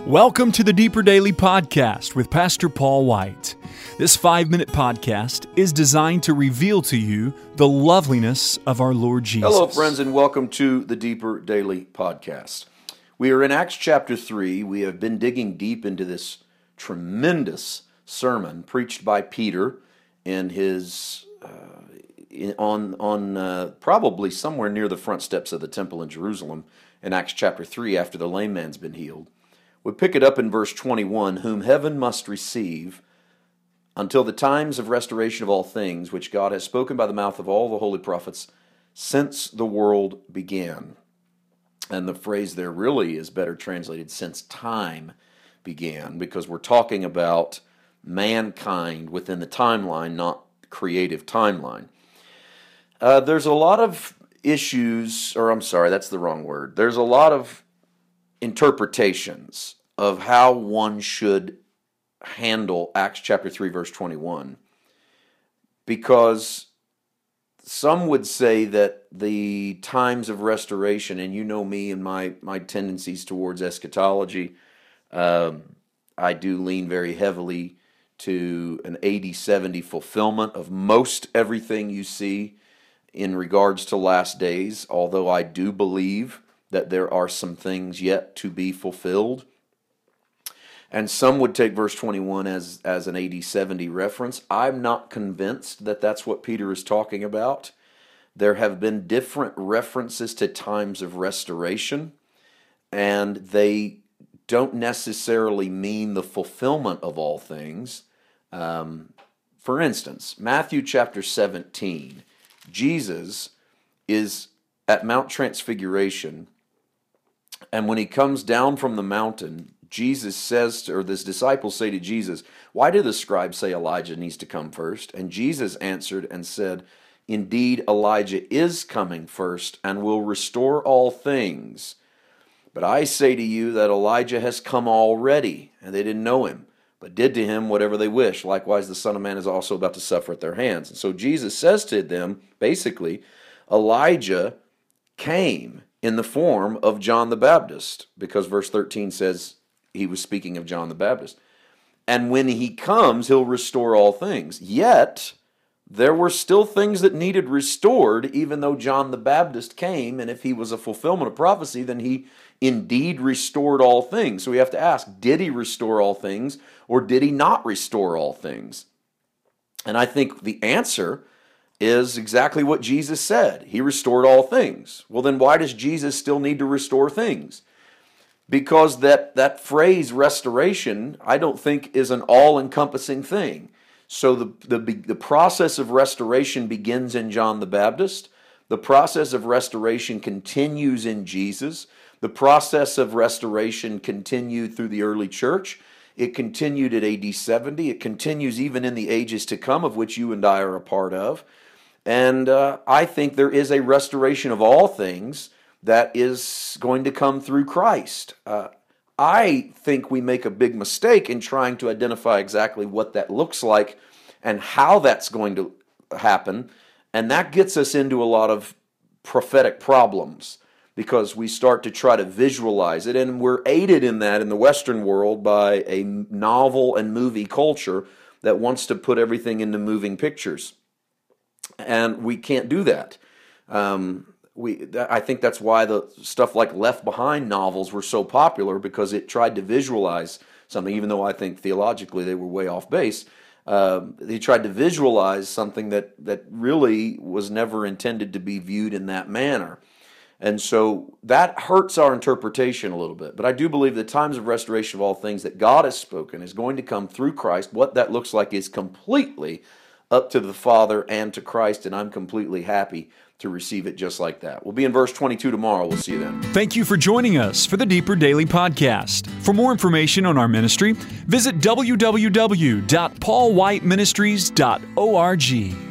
Welcome to the Deeper Daily Podcast with Pastor Paul White. This 5-minute podcast is designed to reveal to you the loveliness of our Lord Jesus. Hello, friends, and welcome to the Deeper Daily Podcast. We are in Acts chapter 3. We have been digging deep into this tremendous sermon preached by Peter in his probably somewhere near the front steps of the temple in Jerusalem in Acts chapter 3 after the lame man's been healed. We pick it up in verse 21, whom heaven must receive until the times of restoration of all things, which God has spoken by the mouth of all the holy prophets since the world began. And the phrase there really is better translated, since time began, because we're talking about mankind within the timeline, not creative timeline. There's a lot of issues, that's the wrong word. There's a lot of interpretations of how one should handle Acts chapter 3 verse 21, because some would say that the times of restoration, and you know me and my tendencies towards eschatology, I do lean very heavily to an AD 70 fulfillment of most everything you see in regards to last days, although I do believe that there are some things yet to be fulfilled. And some would take verse 21 as an AD 70 reference. I'm not convinced that that's what Peter is talking about. There have been different references to times of restoration, and they don't necessarily mean the fulfillment of all things. For instance, Matthew chapter 17, Jesus is at Mount Transfiguration, and when he comes down from the mountain, Jesus says, or his disciples say to Jesus, "Why do the scribes say Elijah needs to come first?" And Jesus answered and said, "Indeed, Elijah is coming first and will restore all things. But I say to you that Elijah has come already, and they didn't know him, but did to him whatever they wish. Likewise, the Son of Man is also about to suffer at their hands." And so Jesus says to them, basically, Elijah came in the form of John the Baptist, because verse 13 says he was speaking of John the Baptist. And when he comes, he'll restore all things. Yet, there were still things that needed restored, even though John the Baptist came, and if he was a fulfillment of prophecy, then he indeed restored all things. So we have to ask, did he restore all things, or did he not restore all things? And I think the answer is exactly what Jesus said. He restored all things. Well, then why does Jesus still need to restore things? Because that phrase restoration, I don't think, is an all-encompassing thing. So the process of restoration begins in John the Baptist. The process of restoration continues in Jesus. The process of restoration continued through the early church. It continued at AD 70. It continues even in the ages to come, of which you and I are a part of. And I think there is a restoration of all things that is going to come through Christ. I think we make a big mistake in trying to identify exactly what that looks like and how that's going to happen. And that gets us into a lot of prophetic problems, because we start to try to visualize it. And we're aided in that in the Western world by a novel and movie culture that wants to put everything into moving pictures. And we can't do that. I think that's why the stuff like Left Behind novels were so popular, because it tried to visualize something, even though I think theologically they were way off base. They tried to visualize something that really was never intended to be viewed in that manner. And so that hurts our interpretation a little bit. But I do believe the times of restoration of all things that God has spoken is going to come through Christ. What that looks like is completely up to the Father and to Christ, and I'm completely happy to receive it just like that. We'll be in verse 22 tomorrow. We'll see you then. Thank you for joining us for the Deeper Daily Podcast. For more information on our ministry, visit www.paulwhiteministries.org.